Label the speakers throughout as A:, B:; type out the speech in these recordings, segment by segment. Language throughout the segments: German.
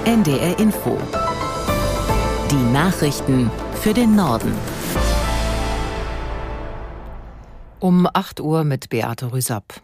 A: NDR Info. Die Nachrichten für den Norden. Um 8 Uhr mit Beate Rüsapp.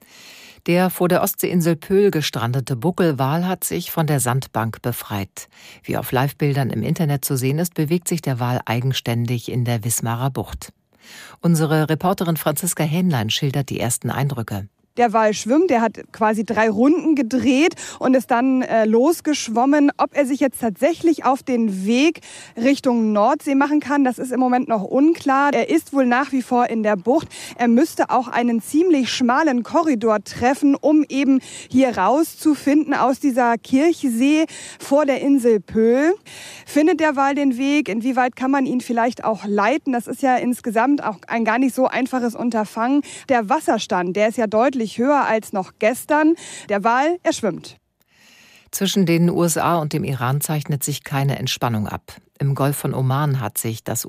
A: Der vor der Ostseeinsel Pöhl gestrandete Buckelwal hat sich von der Sandbank befreit. Wie auf Livebildern im Internet zu sehen ist, bewegt sich der Wal eigenständig in der Wismarer Bucht. Unsere Reporterin Franziska Hähnlein schildert die ersten Eindrücke.
B: Der Wal schwimmt, der hat quasi 3 Runden gedreht und ist dann losgeschwommen. Ob er sich jetzt tatsächlich auf den Weg Richtung Nordsee machen kann, das ist im Moment noch unklar. Er ist wohl nach wie vor in der Bucht. Er müsste auch einen ziemlich schmalen Korridor treffen, um eben hier rauszufinden aus dieser Kirchsee vor der Insel Pöhl. Findet der Wal den Weg? Inwieweit kann man ihn vielleicht auch leiten? Das ist ja insgesamt auch ein gar nicht so einfaches Unterfangen. Der Wasserstand, der ist ja deutlich höher als noch gestern. Der Wal, er schwimmt.
A: Zwischen den USA und dem Iran zeichnet sich keine Entspannung ab. Im Golf von Oman hat das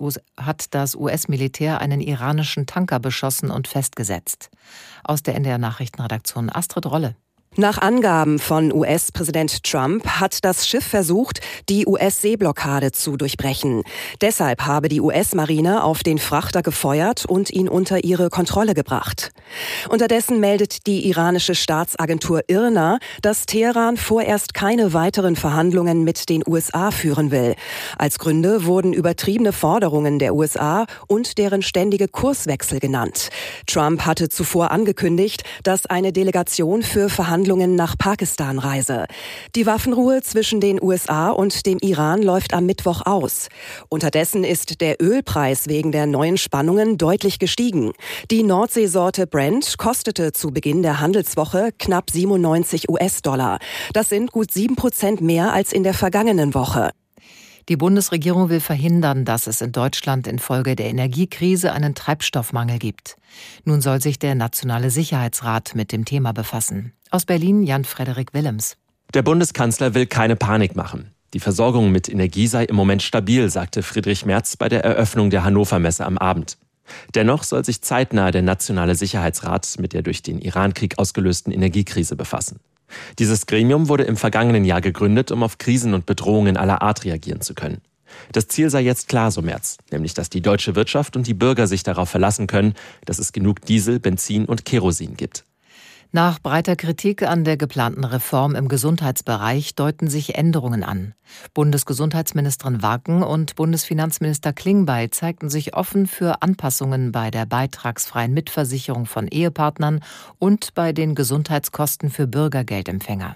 A: US-Militär einen iranischen Tanker beschossen und festgesetzt. Aus der NDR-Nachrichtenredaktion Astrid Rolle.
C: Nach Angaben von US-Präsident Trump hat das Schiff versucht, die US-Seeblockade zu durchbrechen. Deshalb habe die US-Marine auf den Frachter gefeuert und ihn unter ihre Kontrolle gebracht. Unterdessen meldet die iranische Staatsagentur IRNA, dass Teheran vorerst keine weiteren Verhandlungen mit den USA führen will. Als Gründe wurden übertriebene Forderungen der USA und deren ständige Kurswechsel genannt. Trump hatte zuvor angekündigt, dass eine Delegation für Verhandlungen nach Pakistan reise. Die Waffenruhe zwischen den USA und dem Iran läuft am Mittwoch aus. Unterdessen ist der Ölpreis wegen der neuen Spannungen deutlich gestiegen. Die Nordseesorte Brent kostete zu Beginn der Handelswoche knapp 97 US-Dollar. Das sind gut 7% mehr als in der vergangenen Woche.
A: Die Bundesregierung will verhindern, dass es in Deutschland infolge der Energiekrise einen Treibstoffmangel gibt. Nun soll sich der Nationale Sicherheitsrat mit dem Thema befassen. Aus Berlin Jan-Frederik Willems.
D: Der Bundeskanzler will keine Panik machen. Die Versorgung mit Energie sei im Moment stabil, sagte Friedrich Merz bei der Eröffnung der Hannover Messe am Abend. Dennoch soll sich zeitnah der Nationale Sicherheitsrat mit der durch den Irankrieg ausgelösten Energiekrise befassen. Dieses Gremium wurde im vergangenen Jahr gegründet, um auf Krisen und Bedrohungen aller Art reagieren zu können. Das Ziel sei jetzt klar, so Merz, nämlich dass die deutsche Wirtschaft und die Bürger sich darauf verlassen können, dass es genug Diesel, Benzin und Kerosin gibt.
A: Nach breiter Kritik an der geplanten Reform im Gesundheitsbereich deuten sich Änderungen an. Bundesgesundheitsministerin Wagen und Bundesfinanzminister Klingbeil zeigten sich offen für Anpassungen bei der beitragsfreien Mitversicherung von Ehepartnern und bei den Gesundheitskosten für Bürgergeldempfänger.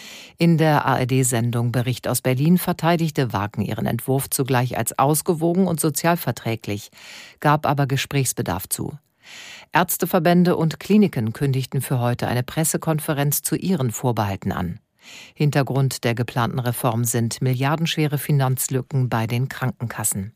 A: In der ARD-Sendung Bericht aus Berlin verteidigte Wagen ihren Entwurf zugleich als ausgewogen und sozialverträglich, gab aber Gesprächsbedarf zu. Ärzteverbände und Kliniken kündigten für heute eine Pressekonferenz zu ihren Vorbehalten an. Hintergrund der geplanten Reform sind milliardenschwere Finanzlücken bei den Krankenkassen.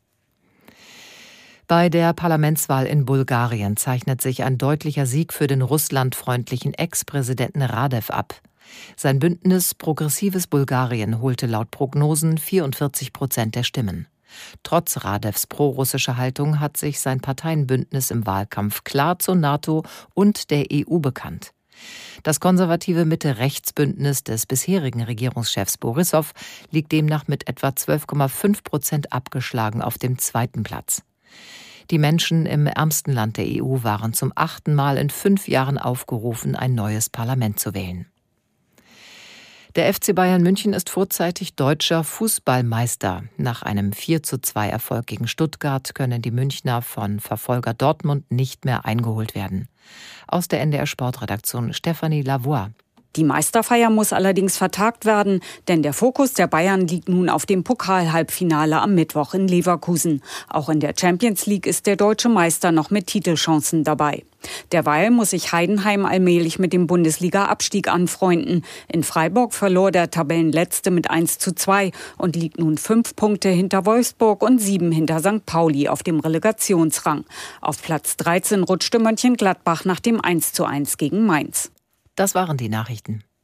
A: Bei der Parlamentswahl in Bulgarien zeichnet sich ein deutlicher Sieg für den russlandfreundlichen Ex-Präsidenten Radev ab. Sein Bündnis Progressives Bulgarien holte laut Prognosen 44% der Stimmen. Trotz Radevs prorussischer Haltung hat sich sein Parteienbündnis im Wahlkampf klar zur NATO und der EU bekannt. Das konservative Mitte-Rechts-Bündnis des bisherigen Regierungschefs Borissow liegt demnach mit etwa 12,5% abgeschlagen auf dem 2. Platz. Die Menschen im ärmsten Land der EU waren zum 8. Mal in 5 Jahren aufgerufen, ein neues Parlament zu wählen. Der FC Bayern München ist vorzeitig deutscher Fußballmeister. Nach einem 4:2 Erfolg gegen Stuttgart können die Münchner von Verfolger Dortmund nicht mehr eingeholt werden. Aus der NDR Sportredaktion Stefanie Lavoie.
E: Die Meisterfeier muss allerdings vertagt werden, denn der Fokus der Bayern liegt nun auf dem Pokal-Halbfinale am Mittwoch in Leverkusen. Auch in der Champions League ist der deutsche Meister noch mit Titelchancen dabei. Derweil muss sich Heidenheim allmählich mit dem Bundesliga-Abstieg anfreunden. In Freiburg verlor der Tabellenletzte mit 1:2 und liegt nun 5 Punkte hinter Wolfsburg und 7 hinter St. Pauli auf dem Relegationsrang. Auf Platz 13 rutschte Mönchengladbach nach dem 1:1 gegen Mainz.
A: Das waren die Nachrichten.